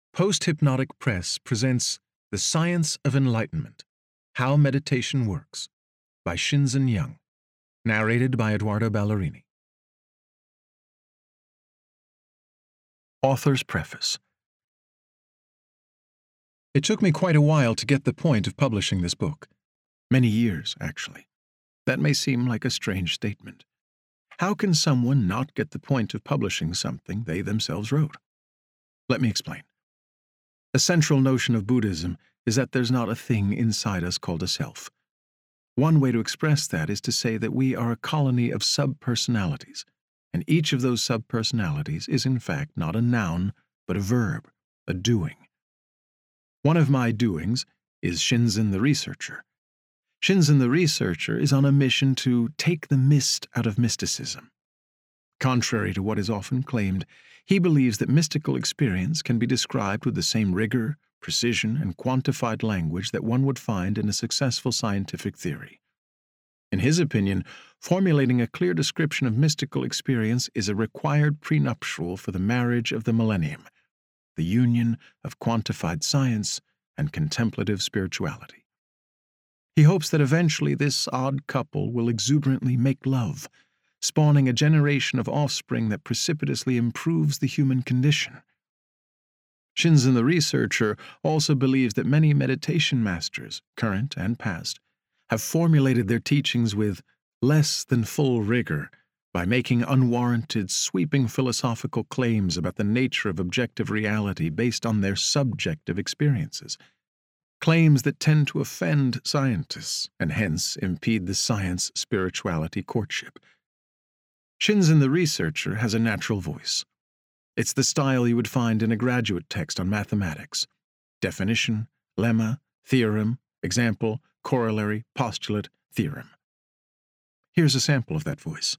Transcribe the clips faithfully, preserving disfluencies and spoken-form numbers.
Post-Hypnotic Press presents The Science of Enlightenment, How Meditation Works, by Shinzen Young, narrated by Eduardo Ballerini. Author's Preface. It took me quite a while to get the point of publishing this book. Many years, actually. That may seem like a strange statement. How can someone not get the point of publishing something they themselves wrote? Let me explain. A central notion of Buddhism is that there's not a thing inside us called a self. One way to express that is to say that we are a colony of sub-personalities, and each of those sub-personalities is in fact not a noun, but a verb, a doing. One of my doings is Shinzen the researcher. Shinzen the researcher is on a mission to take the mist out of mysticism. Contrary to what is often claimed, he believes that mystical experience can be described with the same rigor, precision, and quantified language that one would find in a successful scientific theory. In his opinion, formulating a clear description of mystical experience is a required prenuptial for the marriage of the millennium, the union of quantified science and contemplative spirituality. He hopes that eventually this odd couple will exuberantly make love, spawning a generation of offspring that precipitously improves the human condition. Shinzen the researcher also believes that many meditation masters, current and past, have formulated their teachings with less than full rigor by making unwarranted, sweeping philosophical claims about the nature of objective reality based on their subjective experiences. Claims that tend to offend scientists and hence impede the science-spirituality courtship. Shinzen the researcher has a natural voice. It's the style you would find in a graduate text on mathematics. Definition, lemma, theorem, example, corollary, postulate, theorem. Here's a sample of that voice.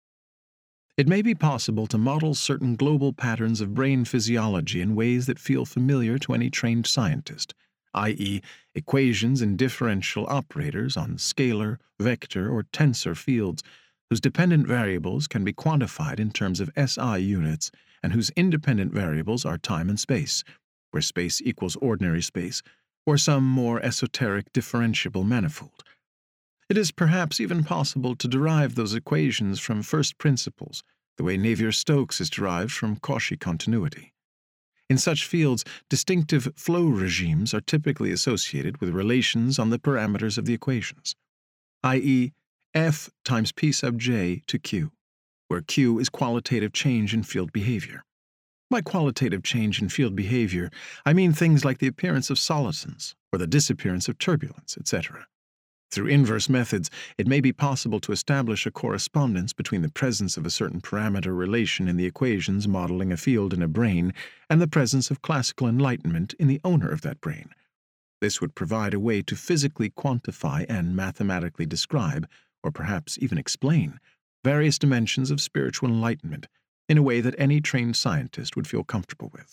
It may be possible to model certain global patterns of brain physiology in ways that feel familiar to any trained scientist, that is, equations and differential operators on scalar, vector, or tensor fields whose dependent variables can be quantified in terms of S I units and whose independent variables are time and space, where space equals ordinary space, or some more esoteric differentiable manifold. It is perhaps even possible to derive those equations from first principles, the way Navier-Stokes is derived from Cauchy continuity. In such fields, distinctive flow regimes are typically associated with relations on the parameters of the equations, that is, F times P sub j to Q, where Q is qualitative change in field behavior. By qualitative change in field behavior, I mean things like the appearance of solitons or the disappearance of turbulence, et cetera. Through inverse methods, it may be possible to establish a correspondence between the presence of a certain parameter relation in the equations modeling a field in a brain and the presence of classical enlightenment in the owner of that brain. This would provide a way to physically quantify and mathematically describe, or perhaps even explain, various dimensions of spiritual enlightenment in a way that any trained scientist would feel comfortable with.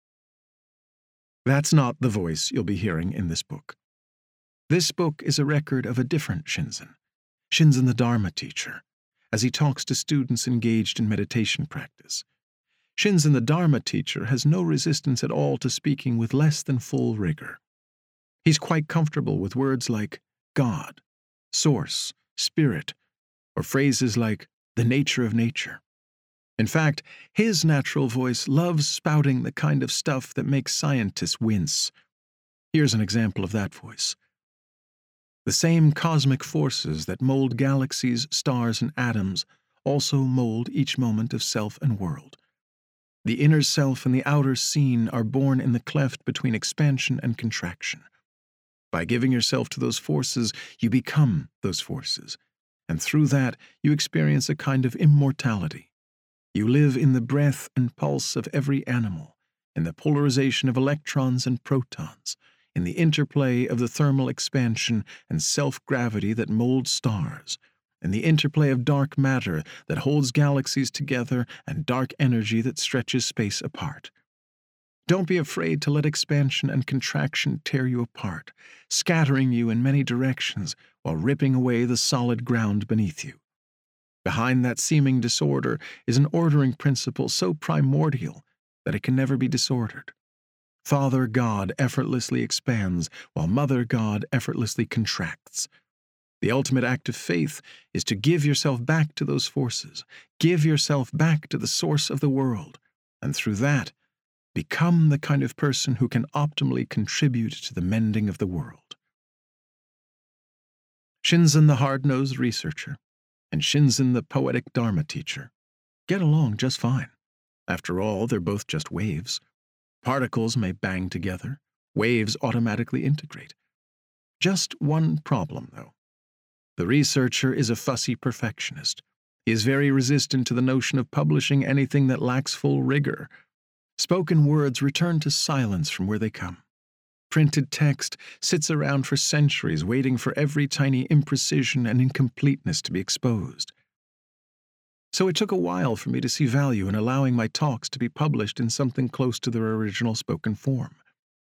That's not the voice you'll be hearing in this book. This book is a record of a different Shinzen, Shinzen the Dharma teacher, as he talks to students engaged in meditation practice. Shinzen the Dharma teacher has no resistance at all to speaking with less than full rigor. He's quite comfortable with words like God, source, spirit, or phrases like the nature of nature. In fact, his natural voice loves spouting the kind of stuff that makes scientists wince. Here's an example of that voice. The same cosmic forces that mold galaxies, stars, and atoms also mold each moment of self and world. The inner self and the outer scene are born in the cleft between expansion and contraction. By giving yourself to those forces, you become those forces, and through that you experience a kind of immortality. You live in the breath and pulse of every animal, in the polarization of electrons and protons, in the interplay of the thermal expansion and self-gravity that molds stars, in the interplay of dark matter that holds galaxies together and dark energy that stretches space apart. Don't be afraid to let expansion and contraction tear you apart, scattering you in many directions while ripping away the solid ground beneath you. Behind that seeming disorder is an ordering principle so primordial that it can never be disordered. Father God effortlessly expands, while Mother God effortlessly contracts. The ultimate act of faith is to give yourself back to those forces, give yourself back to the source of the world, and through that, become the kind of person who can optimally contribute to the mending of the world. Shinzen the hard-nosed researcher and Shinzen the poetic Dharma teacher get along just fine. After all, they're both just waves. Particles may bang together. Waves automatically integrate. Just one problem, though. The researcher is a fussy perfectionist. He is very resistant to the notion of publishing anything that lacks full rigor. Spoken words return to silence from where they come. Printed text sits around for centuries waiting for every tiny imprecision and incompleteness to be exposed. So it took a while for me to see value in allowing my talks to be published in something close to their original spoken form.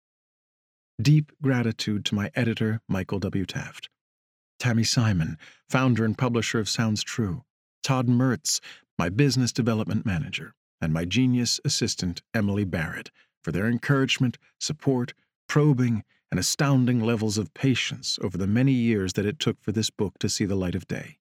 Deep gratitude to my editor, Michael W. Taft. Tammy Simon, founder and publisher of Sounds True. Todd Mertz, my business development manager. And my genius assistant, Emily Barrett, for their encouragement, support, probing, and astounding levels of patience over the many years that it took for this book to see the light of day.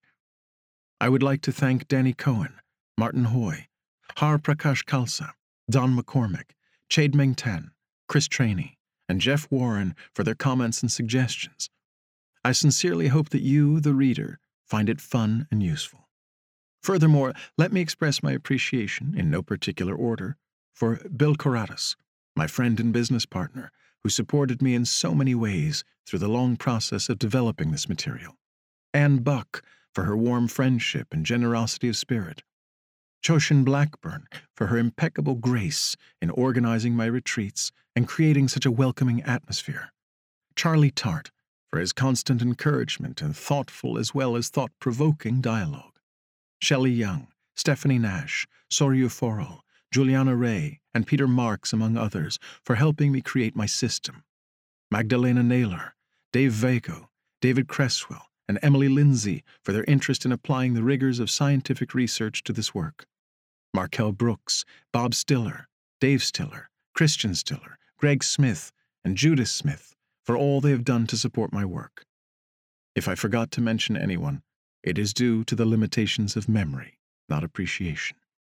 I would like to thank Danny Cohen, Martin Hoy, Har Prakash Khalsa, Don McCormick, Chade Meng Tan, Chris Traney, and Jeff Warren for their comments and suggestions. I sincerely hope that you, the reader, find it fun and useful. Furthermore, let me express my appreciation, in no particular order, for Bill Corratus, my friend and business partner, who supported me in so many ways through the long process of developing this material. Ann Buck, for her warm friendship and generosity of spirit. Choshin Blackburn, for her impeccable grace in organizing my retreats and creating such a welcoming atmosphere. Charlie Tart, for his constant encouragement and thoughtful as well as thought-provoking dialogue. Shelley Young, Stephanie Nash, Soryu Forel, Juliana Ray, and Peter Marks, among others, for helping me create my system. Magdalena Naylor, Dave Vago, David Cresswell, and Emily Lindsay for their interest in applying the rigors of scientific research to this work. Markel Brooks, Bob Stiller, Dave Stiller, Christian Stiller, Greg Smith, and Judith Smith for all they have done to support my work. If I forgot to mention anyone, it is due to the limitations of memory, not appreciation.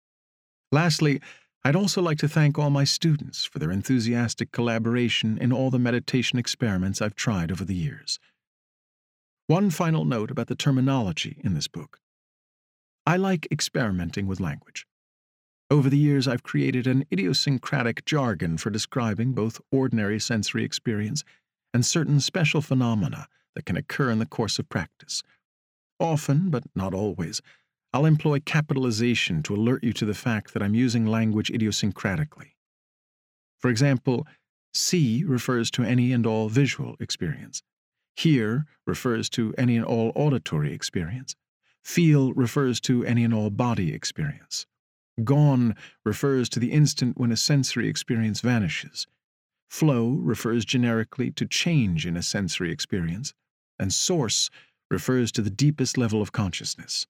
Lastly, I'd also like to thank all my students for their enthusiastic collaboration in all the meditation experiments I've tried over the years. One final note about the terminology in this book. I like experimenting with language. Over the years, I've created an idiosyncratic jargon for describing both ordinary sensory experience and certain special phenomena that can occur in the course of practice. Often, but not always, I'll employ capitalization to alert you to the fact that I'm using language idiosyncratically. For example, see refers to any and all visual experience. Hear refers to any and all auditory experience. Feel refers to any and all body experience. Gone refers to the instant when a sensory experience vanishes. Flow refers generically to change in a sensory experience. And source refers to the deepest level of consciousness.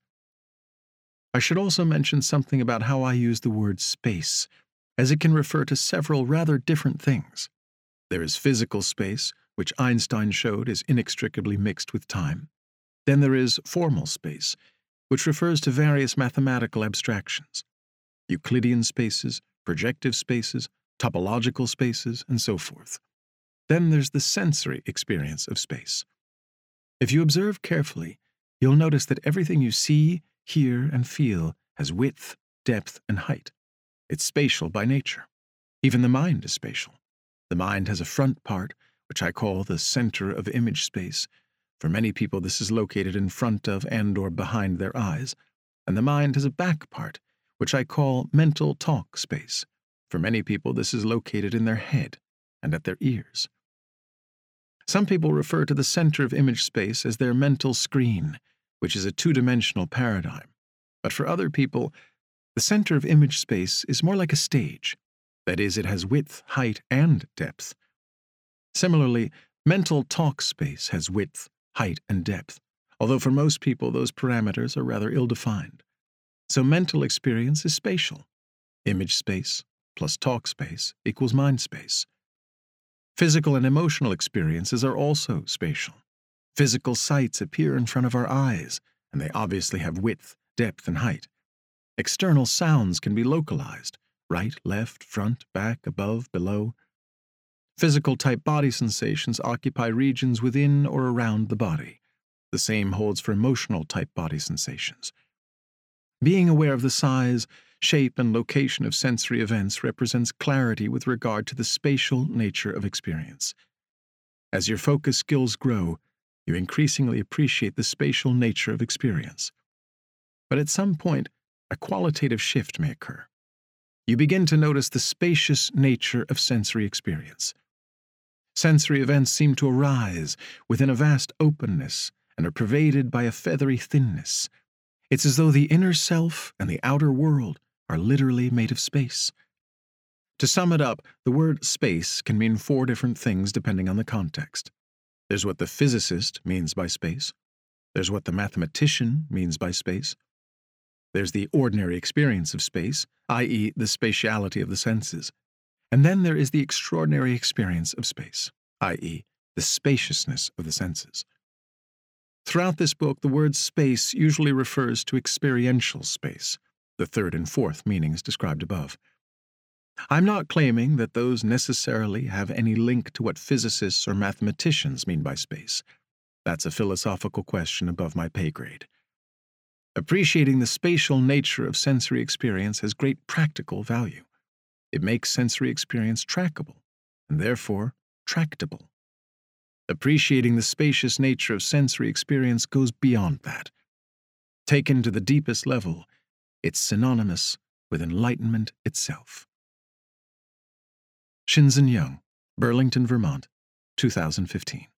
I should also mention something about how I use the word space, as it can refer to several rather different things. There is physical space, which Einstein showed is inextricably mixed with time. Then there is formal space, which refers to various mathematical abstractions. Euclidean spaces, projective spaces, topological spaces, and so forth. Then there's the sensory experience of space. If you observe carefully, you'll notice that everything you see, hear, and feel has width, depth, and height. It's spatial by nature. Even the mind is spatial. The mind has a front part, which I call the center of image space. For many people, this is located in front of and or behind their eyes. And the mind has a back part, which I call mental talk space. For many people, this is located in their head and at their ears. Some people refer to the center of image space as their mental screen, which is a two-dimensional paradigm. But for other people, the center of image space is more like a stage. That is, it has width, height, and depth. Similarly, mental talk space has width, height, and depth, although for most people those parameters are rather ill-defined. So mental experience is spatial. Image space plus talk space equals mind space. Physical and emotional experiences are also spatial. Physical sights appear in front of our eyes, and they obviously have width, depth, and height. External sounds can be localized: right, left, front, back, above, below. Physical-type body sensations occupy regions within or around the body. The same holds for emotional-type body sensations. Being aware of the size, shape, and location of sensory events represents clarity with regard to the spatial nature of experience. As your focus skills grow, you increasingly appreciate the spatial nature of experience. But at some point, a qualitative shift may occur. You begin to notice the spacious nature of sensory experience. Sensory events seem to arise within a vast openness and are pervaded by a feathery thinness. It's as though the inner self and the outer world are literally made of space. To sum it up, the word space can mean four different things depending on the context. There's what the physicist means by space. There's what the mathematician means by space. There's the ordinary experience of space, that is the spatiality of the senses. And then there is the extraordinary experience of space, that is the spaciousness of the senses. Throughout this book, the word space usually refers to experiential space, the third and fourth meanings described above. I'm not claiming that those necessarily have any link to what physicists or mathematicians mean by space. That's a philosophical question above my pay grade. Appreciating the spatial nature of sensory experience has great practical value. It makes sensory experience trackable, and therefore tractable. Appreciating the spacious nature of sensory experience goes beyond that. Taken to the deepest level, it's synonymous with enlightenment itself. Shinzen Young, Burlington, Vermont, two thousand fifteen.